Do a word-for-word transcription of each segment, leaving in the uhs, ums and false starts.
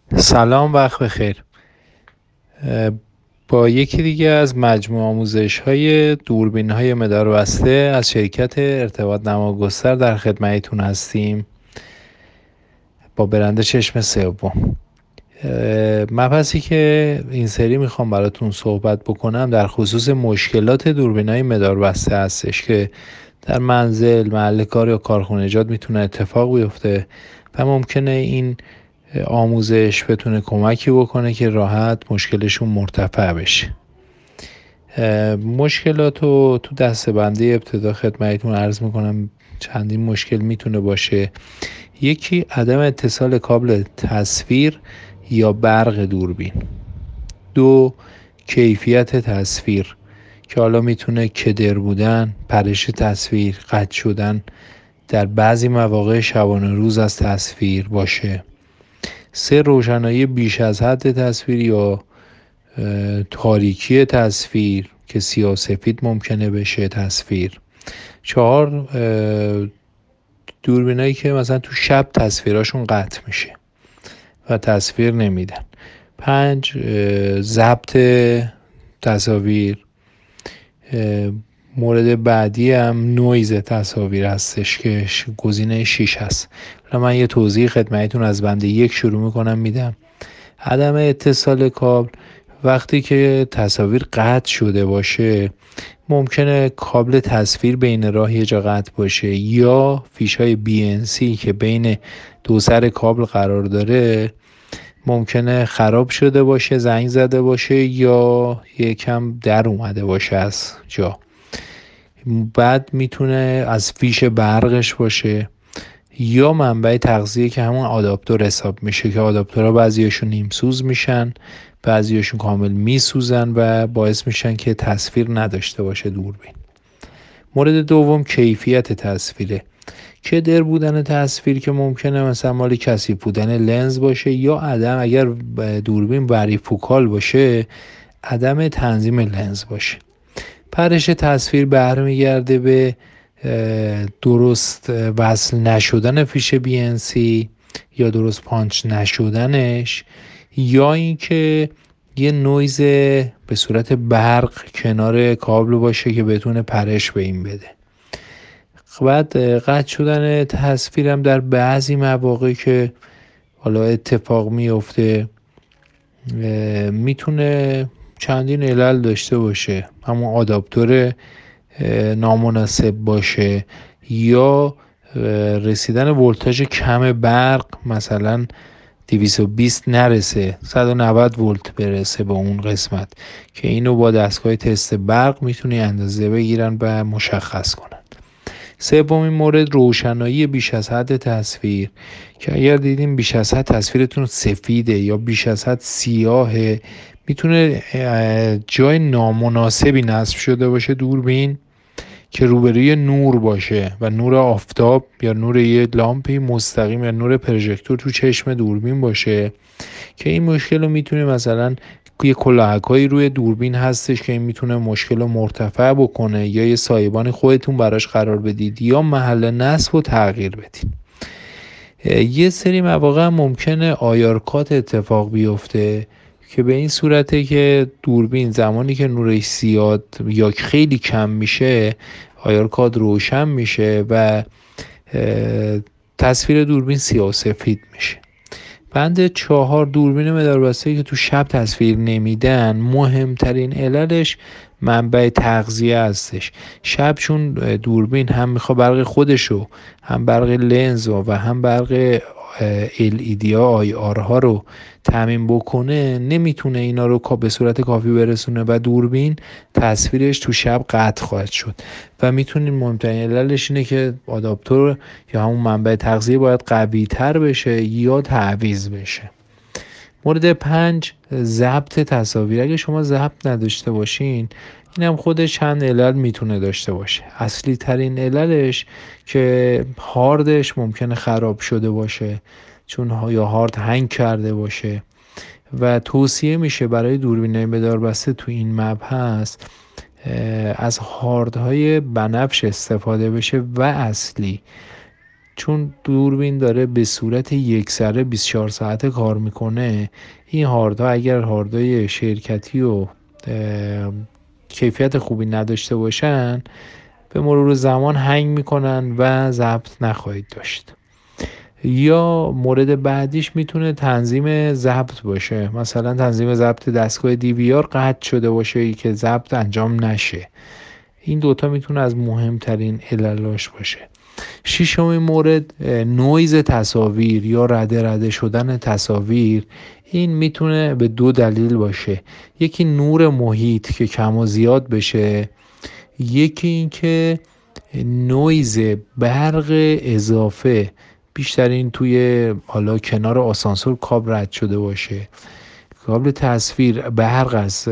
سلام، وقت بخیر. اه، با یکی دیگه از مجموع آموزش های دوربین های مداربسته از شرکت ارتباط نماگستر در خدمتتون هستیم با برند چشم سوم. اه، مبحثی که این سری میخوام براتون صحبت بکنم در خصوص مشکلات دوربین های مداربسته هستش که در منزل، محل کار یا کارخونجات میتونه اتفاق بیفته و ممکنه این آموزش بتونه کمکی بکنه که راحت مشکلشون مرتفع بشه. مشکلات رو تو دسته‌بندی ابتدا خدمتتون عرض میکنم. چندین مشکل میتونه باشه. یکی، عدم اتصال کابل تصویر یا برق دوربین. دو، کیفیت تصویر که حالا میتونه کدر بودن، پرش تصویر، قطع شدن در بعضی مواقع شبانه روز از تصویر باشه. سه، روشنایی بیش از حد تصویر یا تاریکی تصویر که سیاه سفید ممکنه بشه تصویر. چهار، دوربینایی که مثلا تو شب تصویراشون قطع میشه و تصویر نمیدن. پنج، ضبط تصاویر. مورد بعدی هم نویز تصاویر هستش که گزینه شش هست. من یه توضیح خدمتتون از بند یک شروع میکنم میدم. عدم اتصال کابل وقتی که تصاویر قطع شده باشه، ممکنه کابل تصویر بین راه یه جا قطع باشه یا فیشای بی ان سی که بین دو سر کابل قرار داره ممکنه خراب شده باشه، زنگ زده باشه یا یکم در اومده باشه از جا. بعد میتونه از فیش برقش باشه یا منبع تغذیه که همون آداپتور حساب میشه که آداپتورها بعضیاشون نیم سوز میشن، بعضیاشون کامل میسوزن و باعث میشن که تصویر نداشته باشه دوربین. مورد دوم، کیفیت تصویره. کدر بودن تصویر که ممکنه مثلا مال کثیف بودن لنز باشه یا عدم، اگر دوربین بریفوکال باشه، عدم تنظیم لنز باشه. پرش تصویر برمیگرده به درست وصل نشدن فیش بی ان سی یا درست پانچ نشدنش یا اینکه یه نویز به صورت برق کنار کابل باشه که بتونه پرش به این بده. بعد قطع شدن تصویرم در بعضی مواقع که حالا اتفاق میفته میتونه چندین علل داشته باشه. همون آداپتور نامناسب باشه یا رسیدن ولتاژ کم برق، مثلا دویست و بیست نرسه، صد و نود ولت برسه به اون قسمت که اینو با دستگاه تست برق میتونی اندازه بگیرن و مشخص کنن. سومین مورد، روشنایی بیش از حد تصویر که اگر دیدیم بیش از حد تصویرتون سفیده یا بیش از حد سیاهه، میتونه جای نامناسبی نصب شده باشه دوربین که روبروی نور باشه و نور آفتاب یا نور یه لامپی مستقیم یا نور پروژکتور تو چشم دوربین باشه که این مشکل رو میتونه، مثلا یه کلاهکایی روی دوربین هستش که این میتونه مشکل رو مرتفع بکنه یا یه سایبان خودتون براش قرار بدید یا محل نصب رو تغییر بدید. یه سری مواقع ممکنه آیارکات اتفاق بیفته که به این صورته که دوربین زمانی که نورش زیاد یا خیلی کم میشه آیارکات روشن میشه و تصویر دوربین سیاه سفید میشه. بند چهار، دوربین مداربسته که تو شب تصویر نمیدن، مهمترین عللش منبع تغذیه هستش. شب چون دوربین هم میخواد برق خودشو، هم برق لنز و هم برق ال ای دی ها آی آر ها رو تامین بکنه، نمیتونه اینا رو به صورت کافی برسونه و دوربین تصویرش تو شب قطع خواهد شد و میتونیم مهمترین عللش اینه که آداپتور یا همون منبع تغذیه باید قوی تر بشه یا تعویض بشه. مورد پنج، ضبط تصاویر. اگه شما ضبط نداشته باشین، این هم خودش چند علل میتونه داشته باشه. اصلی ترین عللش که هاردش ممکنه خراب شده باشه، چون یا هارد هنگ کرده باشه و توصیه میشه برای دوربینای مداربسته تو این مبحث از هاردهای بنفش استفاده بشه و اصلی، چون دوربین داره به صورت یکسره بیست و چهار ساعته کار میکنه، این هاردها اگر هاردهای شرکتی و کیفیت خوبی نداشته باشن به مرور زمان هنگ میکنن و ضبط نخواهید داشت. یا مورد بعدیش میتونه تنظیم ضبط باشه، مثلا تنظیم ضبط دستگاه دی وی آر قطع شده باشه که ضبط انجام نشه. این دوتا میتونه از مهمترین عللاش باشه. ششمین مورد نویز تصاویر یا رده رده شدن تصاویر. این میتونه به دو دلیل باشه، یکی نور محیط که کم و زیاد بشه، یکی این که نویز برق اضافه بیشترین توی حالا کنار آسانسور کابل رد شده باشه. کابل تصویر برق از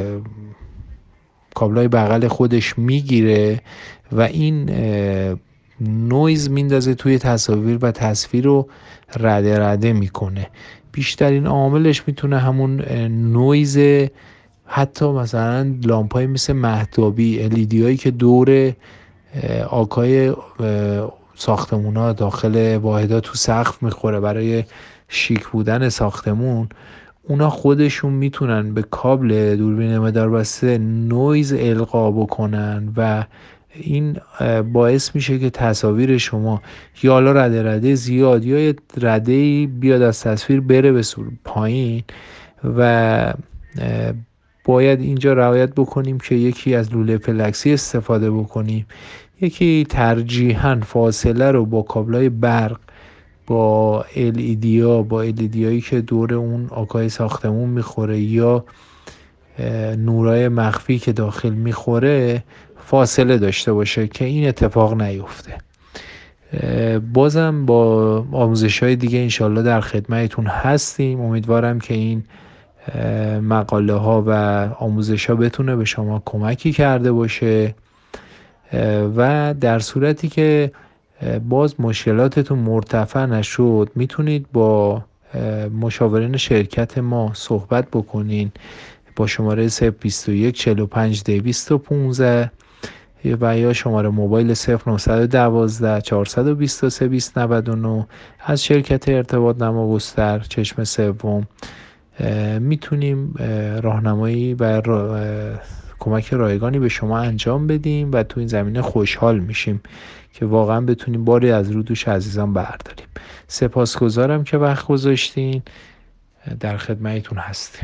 کابلای بغل خودش میگیره و این نویز میندازه توی تصاویر و تصویر رو رده رده میکنه. بیشترین عاملش میتونه همون نویز، حتی مثلا لامپای مثل مهتابی ال ای دی هایی که دور آکای ساختمونا داخل واحدات تو سقف میخوره برای شیک بودن ساختمون، اونا خودشون میتونن به کابل دوربین مداربسته نویز القا بکنن و این باعث میشه که تصاویر شما یا حالا رده رده زیاد یا یه رده بیاد از تصویر بره به سور پایین و باید اینجا رعایت بکنیم که یکی از لوله پلکسی استفاده بکنیم، یکی ترجیحاً فاصله رو با کابلای برق با ال ای دی ها با ال ای دی هایی که دور اون آکای ساختمون میخوره یا نورای مخفی که داخل میخوره فاصله داشته باشه که این اتفاق نیفته. بازم با آموزش های دیگه انشالله در خدمتتون هستیم. امیدوارم که این مقاله ها و آموزش ها بتونه به شما کمکی کرده باشه و در صورتی که باز مشکلاتتون مرتفع نشد میتونید با مشاورین شرکت ما صحبت بکنین با شماره صفر بیست و یک چهل و پنج دویست و پانزده و یا شماره موبایل صفر نهصد و دوازده چهارصد و بیست و سه بیست و نود و نه از شرکت ارتباط نما گستر چشم سوم. میتونیم راهنمایی و را... کمک رایگانی به شما انجام بدیم و تو این زمینه خوشحال میشیم که واقعا بتونیم باری از رو دوش عزیزان برداریم. سپاسگزارم که وقت گذاشتین، در خدمتتون هستیم.